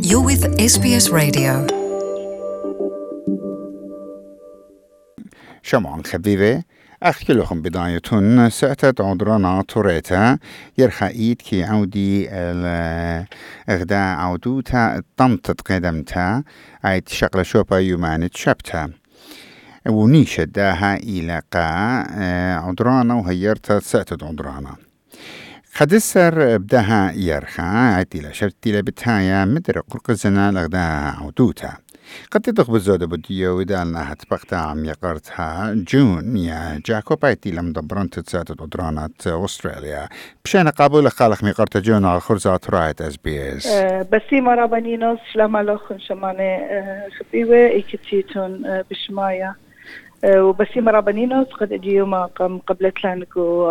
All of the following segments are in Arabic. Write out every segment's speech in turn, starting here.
You're with SBS Radio. شمعون خبيبة أخي لكم بدايتون سأتت عودرانا توريتا يرخايد كي عودي الإغداء عودوتا طمتت قدمتا عيد شغل شوبا يومانت شبتا ونيشة داها إلى قا عودرانا وهيرتا سأتت عودرانا خدسر بدها يرخا عيد إلى شرطي لبتايا مدر قرقزنا الإغداء عودوتا قد تدخل بزودة بديو ودالنا هتبقتا عم يقرتها جون يا جاكوب ايتي لم دبران تتساتت ودرانات أستراليا بشان قابل خالق ميقرتا جون على خرزات رايت SBS بسيمة رابانينوس شلام لخن شماني خبيوة ايكتيتون بشمايا وبسيمة رابانينوس قد اجيو ما قبلت لانكو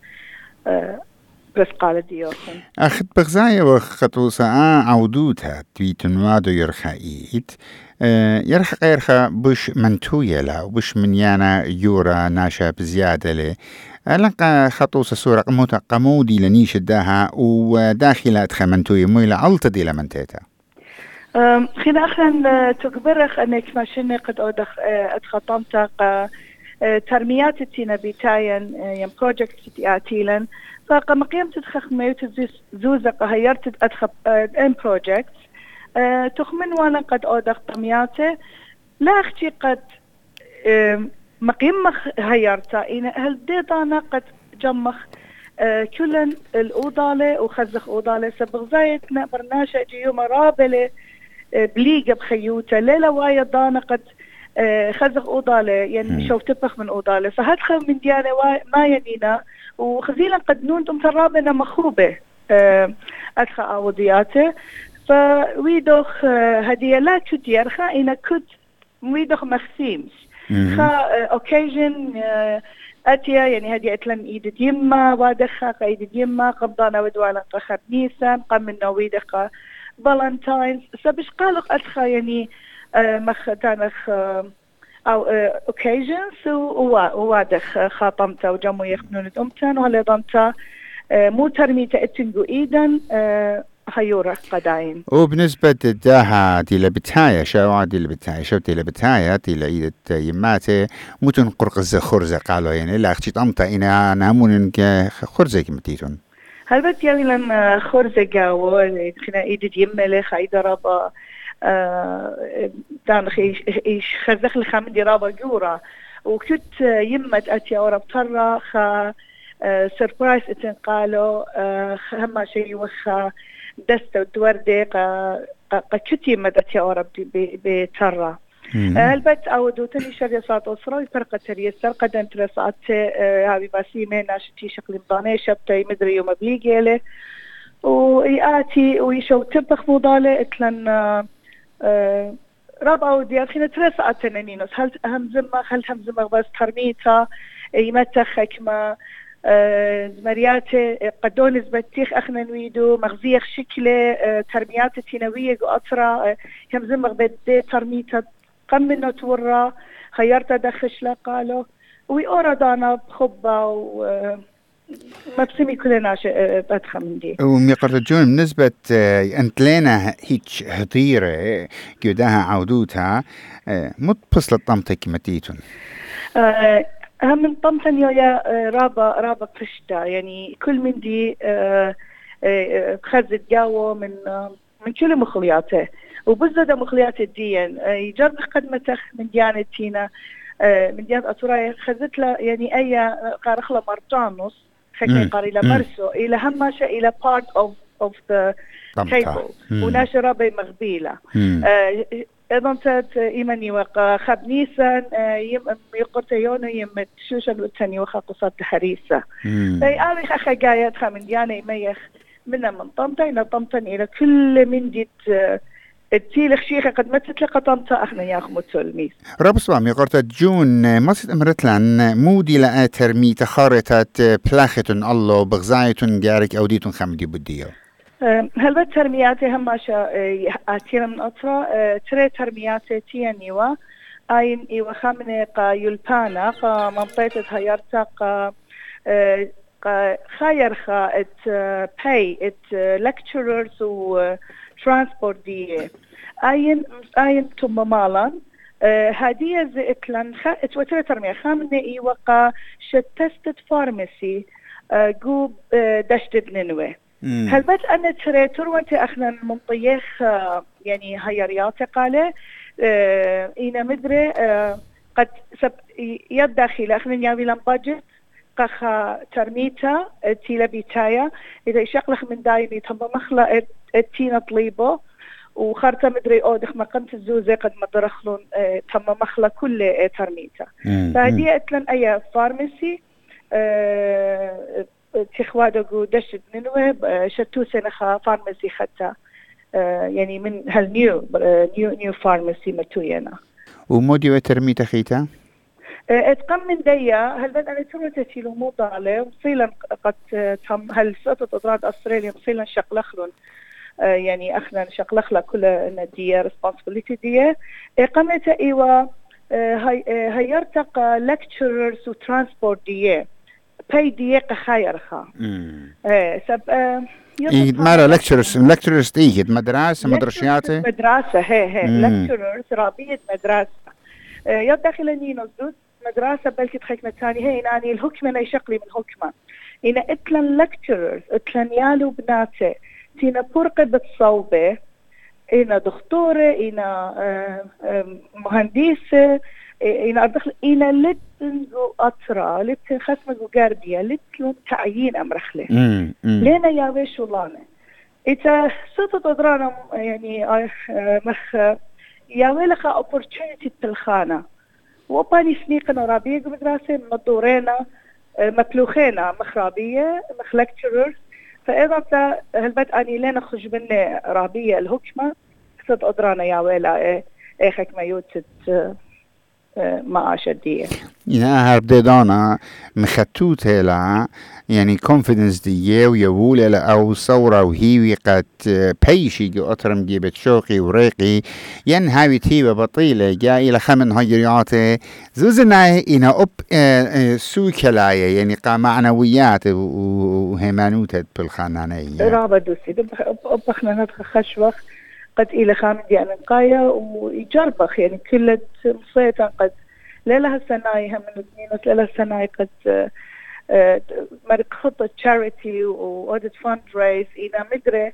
بس قال ديوخن أخذ بغزايا وخطوصا عودوتها تويتن وادو يرخايت يرخا بش منتوية لا وبش منيانا يورا ناشا بزيادة لي لقى خطوصا سورة قمودي لنيش داها وداخلات خمنتوية مويلة علطة دي لمنتيتا خينا أخلا تقبرخ أنك ماشيني قد أدخطمتك ترميات التينا بيتاين يم بروجكت تياتيلن فقام قيم تدخخ ميوت زوزق هيرت أدخل ان بروجكت تخمن وانا قد أودخ طمياته لا أختي قد مقيم هيرتا إن هل ديدانا قد جمخ كلن الأوضالة وخزخ أوضالة سبغ زايتنا برناشا جيو مرابلة بليقة بخيوته ليلة وايد دانا قد خزخ أوضالة يعني شوف تبخ من أوضالة فهدخل من ديانة ما ينينا وخزيلا قد نون ترابنا مخوبة أدخل أوضياته فويدوخ هدية لا كد يرخى إنا كد ويدوخ مخسيمش خا أوكيجن أتيا يعني هدية أتلم إيد يما وادخا إيد يما قبضانا ودوالا قخر نيسان قم منا ويدخا فالنتاينز سبش قالق أدخى يعني مختانخ أو occasions ووادخ خاطمتا وجمو يخنون أمتان وهلا ضمتا مو ترميتا اتنقو إيدا هيورا قداين وبنسبة داها دي لبتايا شو دي لبتايا شو دي لبتايا دي لإيدة يماتي متن قرقز خرزة قالوا يعني لا أختي طمتا إنا نامون خرزة كمتيتون هل بت يعني لما خرزة قاوة خنا إيدة يمالي خايدة رابا دان إيش خزخ لخام دي رابا جورا وكنت يمت أتيا ورا بطرة خا سربرايز اتنقالوا هما شيء وخا دستة ودوردي كنت يمت أتيا ورا بطرة البت أودو تاني شرية صات أسرة وفرقة تريسر قدم ترسات هاوي باسيمة ناشتي شكل مضاني شبتي مدري يوم بيجيله ويأتي ويشو تبخ مضالة اتلن رابع وديار خينا ترس أتنانينوس هل همزمة بس ترميتا يمتخك ما زمرياتي قدون زبتيخ أخنا نويدو مغزيخ شكله ترميات تينوية قطرة همزمة بدي ترميتا قمنا تورا خيارتا دخش لا قالوا ويأوردانا بخبة ما بسمي كلنا بدخل من دي وميقرتجون بالنسبة أنت لنا هيك هطيرة جداها عودوتها متبصل طمتك متيتون هم من طمتن يا رابا قشتا يعني كل من دي خزت جاوه من كل مخلياته وبزد مخليات الدين يجرب خدمته من ديانتينا من ديانة أطراي خزت له يعني أي قارخلة مرتانوس خكي قاري لمرسو إلى هماشة إلى part of the table وناشا رابي مغبيلة أيضا تات إيماني وقا خب نيسان يقرتيونه يمت شوشن والتاني وخا قصات حريسة أي أخي قايات من ديانة إميخ من طمتا إلى طمتا إلى كل من ديت التيلخ شيخة قد ما تتلقى طمتا احنا ياخمو تسولميس رب سوامي قرطة جون مصد امرتلان مودي لأ ترمي تخارطة بلاختن الله بغزايتن جارك أوديتن خمدي بديو هل بد ترمياتي هماشا آتينا من أطرا تري ترمياتي تيانيوا آين إيوا خامنة قا يلبانا قا منطقة هيارتا قا خاير خا ات باي ات lecturers و ترانسبورت دي آين تم مالان هادية زئت لن اتوتر ترمية خامنة وقا شتستت فارماسي جو دشتد ننوي هل بس أنا تريتر وانت أخنا منطيخ يعني هيرياتي قاله إينا مدري قد يد داخل أخنا نيابي لن باجت قخا ترميتا تيلا بيتايا إذا يشقلخ من دايمي تم مخلا التينا طليبو وخارطة مدري أودخ ما قمت الزوزة قد ما درخلون تم مخلا كل ترميتا فهدي أتلن أي فارماسي تخوادقو دشت ننوي شتو سنخا فارماسي خطا يعني من نيو فارماسي متوينا ومودي وترميتا خيتا اتقم من ديا هل بدأ نترو تشيلو مو ضالة مصيلا قد تم هل ستة أضراد أستراليا مصيلا شقلخلون يعني أخنا شقلخلا كل ندية responsibility دي قمت إيوا هيرتق lecturers و transport دي pay دي قخايرخا سب مالا lecturers تيجي مدرسة هي lecturers رابية مدرسة يدخل نينو زود مدرسة بلكي تخيكنا تاني هي يعني الحكمة لا يشقلي من حكمة إن إتلن lecturers إتلن يالو بناتي تينا برقة بالصوبة إنا دكتورة إنا مهندسة إنا أدخل إنا لتن جو أطرا لتن خسمة جو قاربية لتن تعيين أمرخلة لينا ياوي شولانا إتا ستة أدرانا يعني مخ ياوي لخا opportunity تلخانا وباني سنيقنا رابية مدرسة مدورينا مكلوخينا مخرابية مخ lecturers فإذا هلبت أني لين أخرج مني رابية الحكمة صد أدرانا يا ويلا حكمة يوتت ما أشدية إنها هرددانا مختوت هلا يعني confidence دي ويقول لا أو صورة وهي قد بيشي جو أطرم جيبت شوقي وريقي ين هاوي تيبة بطيلة جاي لخمن هجرياتي زوزنا إنا سوكلاية يعني قا معنويات وهمانوتة بالخانانية رابا دوسي أبخنا ندخل خشوخ قد إلى خامن دي أنقايا ويجربخ يعني كل مصيتا قد ليلها السناي هم من اثنين ليلها السناي قد مرق خطة charity وأودت fundraise إنا مدري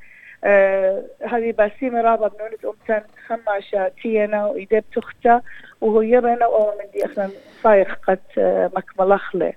هذه باسيمة رابا بنونة أمتن خماشة تينا وإيدي بتختا وهو يرنا ومن دي أخنا صايخ قد مكملخلة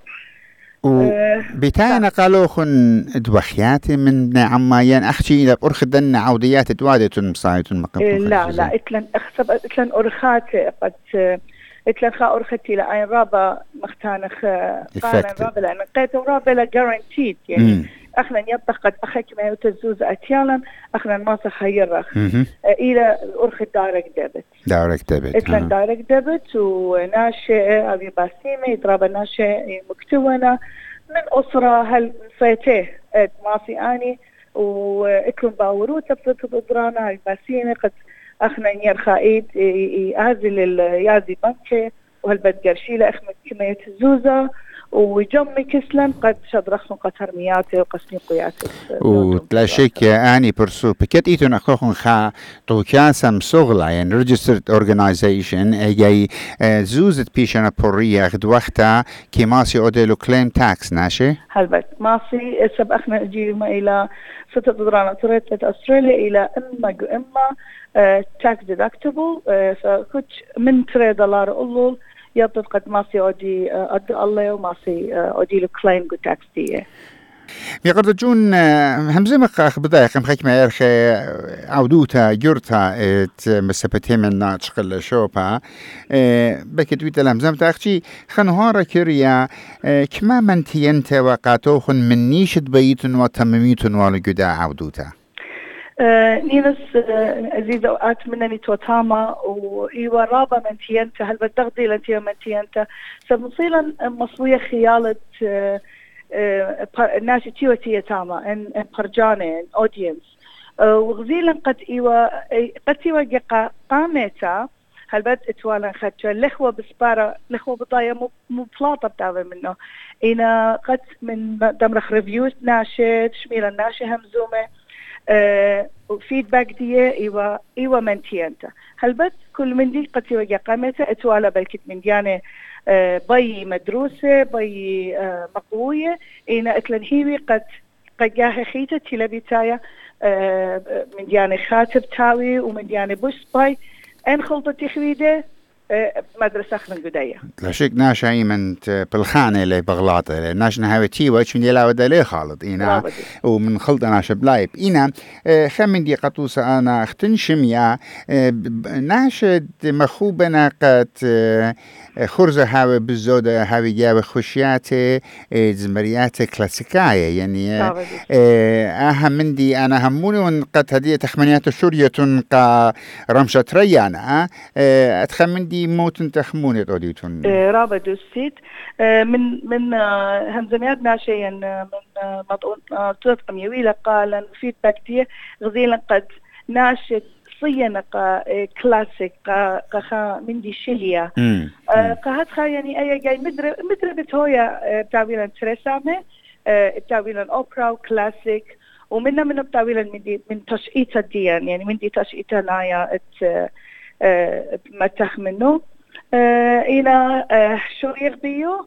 بتاعنا قالوا خن دوخياتي من عمايان أخشي إذا أرخدن عوديات دوادة مصايت المقام لا إتلن أرخات قد إتلن خا أرختي لأين رابا مختانخ قارن رابا لأن قيت رابا لا guaranteed يعني أخنا يطخ قد أخيك ما يتزوز أتيالا أخنا ما سخيرخ إلى أرخ دايركت ديبت إتلن دايركت ديبت وناشئ أبي باسيمة يترابا ناشئ مكتونا من أسرة هل نسيته ماسي أني وإتلن باورو تبتت أدرانا الباسيمة قد أخنا يرخائيد يازل يازي بنكي وهالبد قرشيلة أخمت كما يتزوزة وجمي كسلن قد شدرخن قترمياتي وقسمي قياتي ولا شك أني برسو بكت إيتون أخوخن خا توكاسم صغلا يعني registered organization جاي زوزت بيشنا بورية خد وقتا كي ماسي أوديلو claim tax ناشي هالبت ماسي سب أخنا جيما إلى 6 درانا تريتت أستراليا إلى إما tax deductible فكنت من $3 أولول يبدو قد ماسي أودي الله وماسي أودي له claim جو tax ديه يقدر جون همزة مقاخ بدايق مخيك ما يرخي عودوتا جورتا مسبتهم من ناتشقل شوبا بكت ويتا لهمزة متاخشي خنهارا كريا كما من تينتا وقاتوخن من نيشت بيتن وتمميتن والجدا عودوتا نينس عزيزة وقات منني توتاما وإيوا رابا من تينتا هل بتغضي لنتيا من تينتا سمصيلا مصوية خيالة ناشي تيوة تيتاما ان برجانة ان اودينس وغزيلا قد إيوا جقا قامتا هل بد اتوالا خدشو لخوة بسبارة لخوة بضايا مو بلاطة بتاوي منه إنا قد من دمرخ ريفيوز ناشي تشميلا ناشي همزومة وفيدباك دي إيوه منتي أنت هل بس كل من دي قد يوجه قامته اتوالا بالكت من ديانة بي مدروسة بي مقوية إنا اتلنهيوي قد جاه خيتة تلا بيتايا من ديانة خاتب تاوي ومن ديانة بوش باي ان خلطة تخويدة مدرسة خلن قدية لشك ناش عيمنت بالخانة اللي بغلاطة ناش نهاوي تيوش من يلاو دالي خالط إنا ومن خلط ناش بلايب إنا خمن دي قطوسة أنا اختنشم يا ناش مخوبنا قد خرزة هاوي بالزودة هاوي جاوي خشياتي زمرياتي كلاسيكاية يعني أهم من دي أنا هموني ونقد هدية تخمنيات الشورية كرمشة ريانا أتخمن دي موتن تخموني توديتون رابط السيت من همزميات ناشيا من مطعون تطقم يويلة قالا فيدباك دي غزيلا قد ناشد صينا كلاسيك قا من دي شيليا قهات يعني أي جاي مدرة بتويا بتاويلا ترسامة بتاويلا أوبرا وكلاسيك ومنها من بتاويلا من تشقيتها دي يعني من دي تشقيتها نايا متخ منه إلى شو يغبيو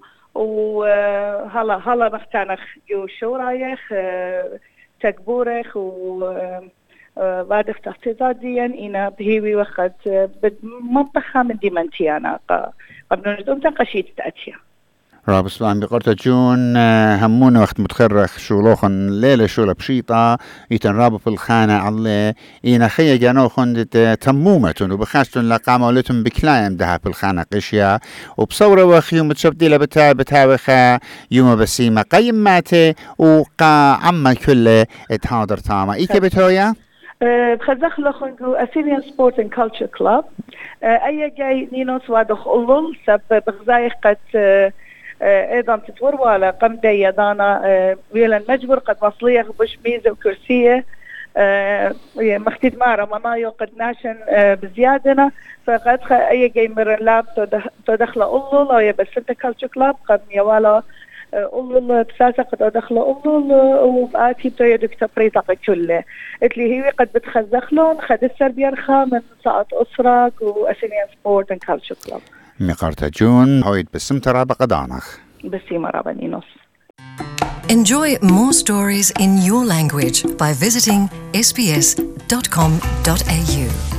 وهلا مختانخ يو شو رايخ تكبورخ بعد اختزاديا إنا بهيوي وقت بمنطقة من ديمنتيانا قبل نجدون تنقشيت تأتيا راب سلام بقرطة جون همون وقت متخرخ شولوخن ليلة شولة بشيطة يتن رابو في الخانة على إينا خيه جانو خندت تمومتون وبخاستون لقامة ولتن بكلايم دها في الخانة قشيا وبصورة وخيوم تشبديلة بتاوخة يوم بسيمة قيماتي وقا عما كل اتهادر تاما إيكي بتويا؟ بخزخ لخنقو أثينيان سبورت اند كالتشر كلاب أي جاي نينوس وادخ أولول سب بغزايخ قد ايضا تتوروا على قمدة يدانا ويلا مجبور قد مصلية بش ميزة وكرسية مختيد مارا مامايو قد ناشن بزيادنا فقد اي جاي مرن لاب تدخل أولول او يبسنت كالتشر كلاب قد ميوالا أولول بساسة قد أدخل أولول وبآتي بتو يدك تبريطة كله اتلي هي قد بتخزخلون خد السربية رخا من ساعة أسرق وأسينيان سبورت اند كالتشر كلاب مقارتة جون هويد بسم ترابة قدانخ بسيمة رابنينوس. Enjoy more stories in your language by visiting sbs.com.au.